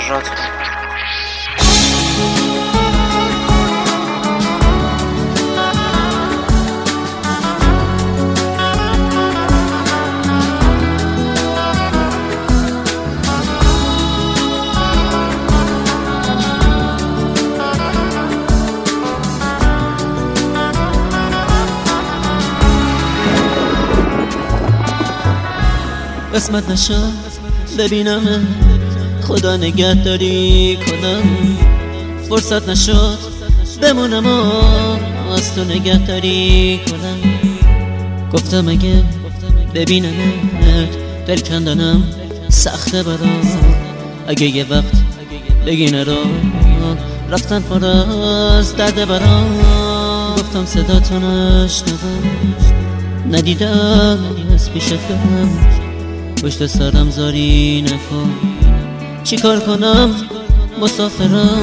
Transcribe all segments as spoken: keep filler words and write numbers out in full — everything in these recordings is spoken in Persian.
ذرات قسمت نشد ببینم خدا نگهداری کنم، فرصت نشد بمونم و از تو نگهداری کنم. گفتم اگه ببینمت دل کندنم سخته برام، اگه یه وقت بگی نرو رفتن پر از درد برام. گفتم صدا تو نشنوم ندیدم از پیشت برم، پشت سرم زاری نکن چی کار کنم مسافرم.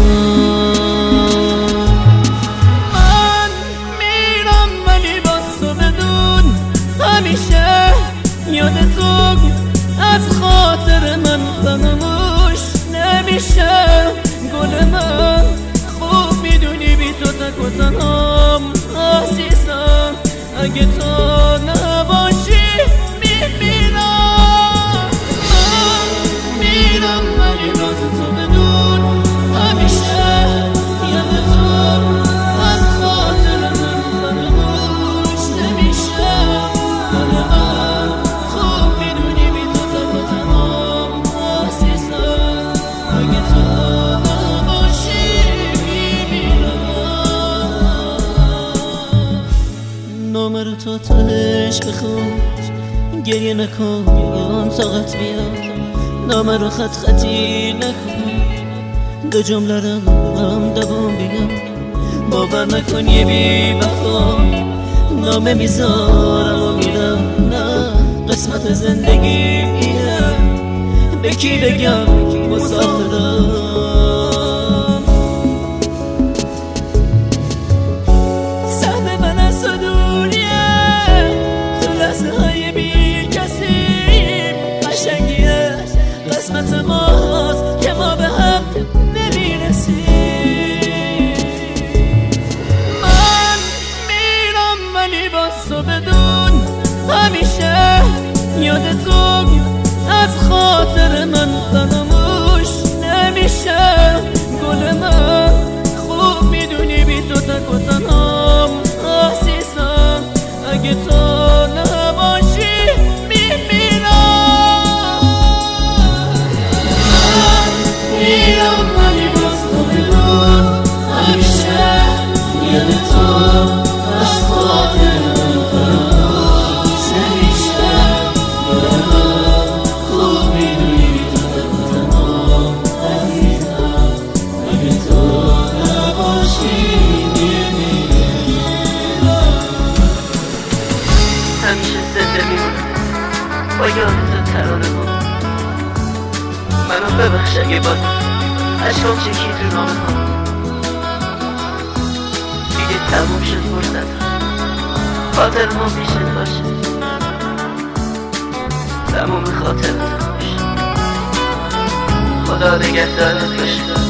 من میرم ولی باز تو بدون همیشه یاد تو از خاطر من فراموش نمیشه. گل من خوب میدونی بی تو تک و تنهام عزیزم، اگه تو نباشی میمیرم. نامه رو تو تهش بخون، گریه نکن طاقت بیاد، نامه رو خط خطی نکن، دو جمله رو هم دوام بیام. باور نکن یه بی وفا نامه میذارم و میرم، نه قسمت زندگی اینه، به کی بگم مسافرم. قسمت ماست که ما به هم نمیرسیم. من میرم ولی باز تو بدون همیشه یاد تو از خاطر من فراموش نمیشه. گل من خوب میدونی بی تو تک و تنهام عزیزم، اگه تو نباشی میمیرم. ولی باز تو بدون همیشه یاد تو از خاطر من فراموش نمیشه. گل من خوب میدونی بی تو تک و تنهام عزیزم، اگه تو نباشی میمیرم. همیشه زنده میمونم با یاد تو ترانه ها، منو ببخش اگه با عشقم چکی تو نامه ها. دیگه تموم شد فرصت خاطر ما پیشت باشه، تموم خاطر خوش. خدا نگهدارت باشه.